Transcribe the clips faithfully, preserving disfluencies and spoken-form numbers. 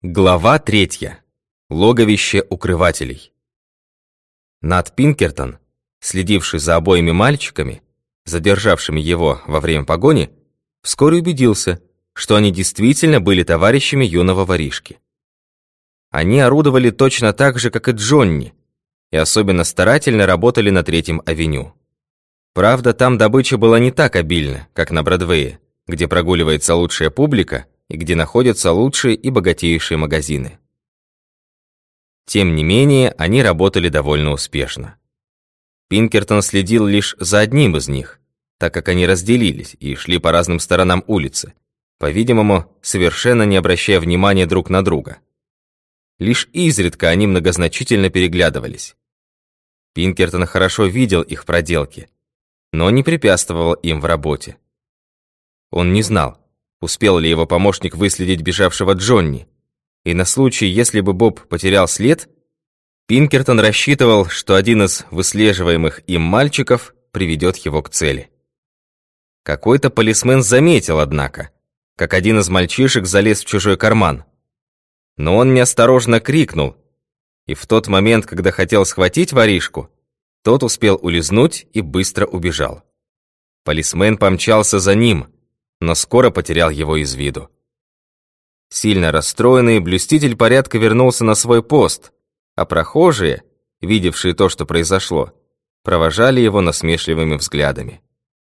Глава третья. Логовище укрывателей. Нат Пинкертон, следивший за обоими мальчиками, задержавшими его во время погони, вскоре убедился, что они действительно были товарищами юного воришки. Они орудовали точно так же, как и Джонни, и особенно старательно работали на Третьем авеню. Правда, там добыча была не так обильна, как на Бродвее, где прогуливается лучшая публика и где находятся лучшие и богатейшие магазины. Тем не менее, они работали довольно успешно. Пинкертон следил лишь за одним из них, так как они разделились и шли по разным сторонам улицы, по-видимому, совершенно не обращая внимания друг на друга. Лишь изредка они многозначительно переглядывались. Пинкертон хорошо видел их проделки, но не препятствовал им в работе. Он не знал, успел ли его помощник выследить бежавшего Джонни, и на случай, если бы Боб потерял след, Пинкертон рассчитывал, что один из выслеживаемых им мальчиков приведет его к цели. Какой-то полисмен заметил, однако, как один из мальчишек залез в чужой карман. Но он неосторожно крикнул, и в тот момент, когда хотел схватить воришку, тот успел улизнуть и быстро убежал. Полисмен помчался за ним, но скоро потерял его из виду. Сильно расстроенный, блюститель порядка вернулся на свой пост, а прохожие, видевшие то, что произошло, провожали его насмешливыми взглядами.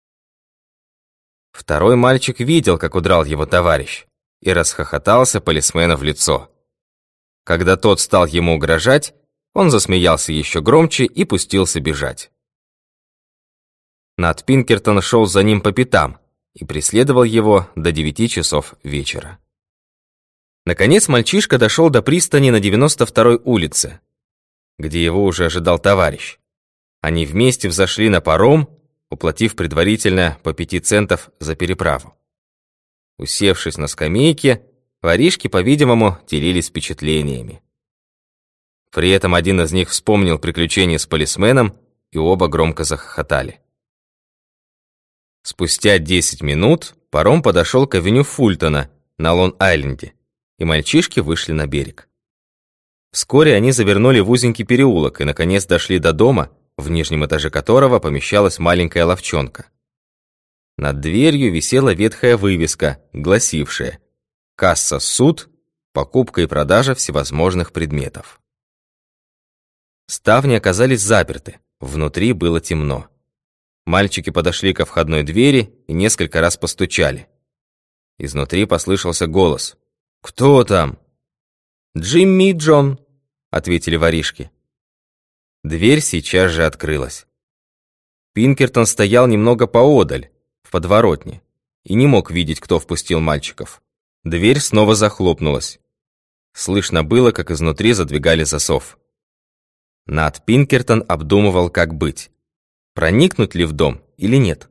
Второй мальчик видел, как удрал его товарищ, и расхохотался полисмену в лицо. Когда тот стал ему угрожать, он засмеялся еще громче и пустился бежать. Нат Пинкертон шел за ним по пятам и преследовал его до девяти часов вечера. Наконец мальчишка дошел до пристани на девяносто второй улице, где его уже ожидал товарищ. Они вместе взошли на паром, уплатив предварительно по пяти центов за переправу. Усевшись на скамейке, воришки, по-видимому, делились впечатлениями. При этом один из них вспомнил приключение с полисменом, и оба громко захохотали. Спустя десять минут паром подошел к авеню Фултона на Лонг-Айленде, и мальчишки вышли на берег. Вскоре они завернули в узенький переулок и, наконец, дошли до дома, в нижнем этаже которого помещалась маленькая лавчонка. Над дверью висела ветхая вывеска, гласившая «Касса суд, покупка и продажа всевозможных предметов». Ставни оказались заперты, внутри было темно. Мальчики подошли ко входной двери и несколько раз постучали. Изнутри послышался голос. «Кто там?» «Джимми и Джон», — ответили воришки. Дверь сейчас же открылась. Пинкертон стоял немного поодаль, в подворотне, и не мог видеть, кто впустил мальчиков. Дверь снова захлопнулась. Слышно было, как изнутри задвигали засов. Нат Пинкертон обдумывал, как быть. Проникнуть ли в дом или нет?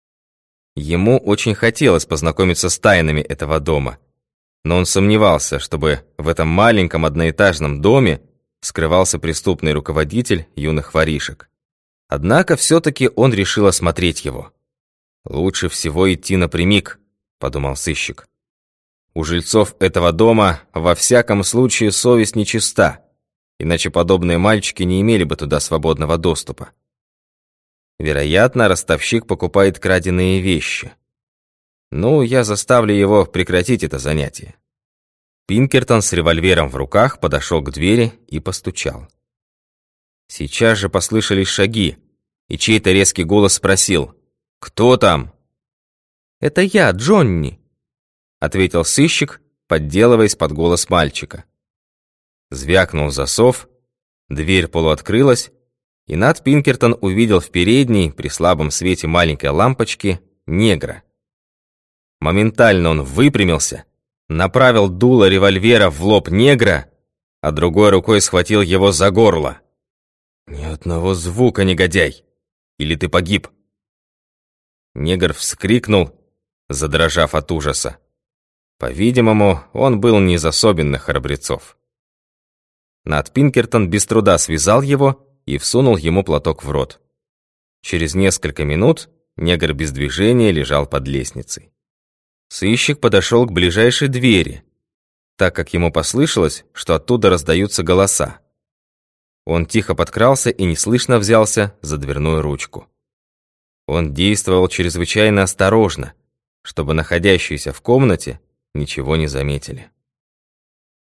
Ему очень хотелось познакомиться с тайнами этого дома, но он сомневался, чтобы в этом маленьком одноэтажном доме скрывался преступный руководитель юных воришек. Однако все-таки он решил осмотреть его. «Лучше всего идти напрямик», — подумал сыщик. «У жильцов этого дома во всяком случае совесть нечиста, иначе подобные мальчики не имели бы туда свободного доступа. Вероятно, ростовщик покупает краденые вещи. Ну, я заставлю его прекратить это занятие». Пинкертон с револьвером в руках подошел к двери и постучал. Сейчас же послышались шаги, и чей-то резкий голос спросил: «Кто там?» «Это я, Джонни», — ответил сыщик, подделываясь под голос мальчика. Звякнул засов, дверь полуоткрылась, и Нат Пинкертон увидел в передней, при слабом свете маленькой лампочки, негра. Моментально он выпрямился, направил дуло револьвера в лоб негра, а другой рукой схватил его за горло. «Ни одного звука, негодяй! Или ты погиб!» Негр вскрикнул, задрожав от ужаса. По-видимому, он был не из особенных храбрецов. Нат Пинкертон без труда связал его и всунул ему платок в рот. Через несколько минут негр без движения лежал под лестницей. Сыщик подошел к ближайшей двери, так как ему послышалось, что оттуда раздаются голоса. Он тихо подкрался и неслышно взялся за дверную ручку. Он действовал чрезвычайно осторожно, чтобы находящиеся в комнате ничего не заметили.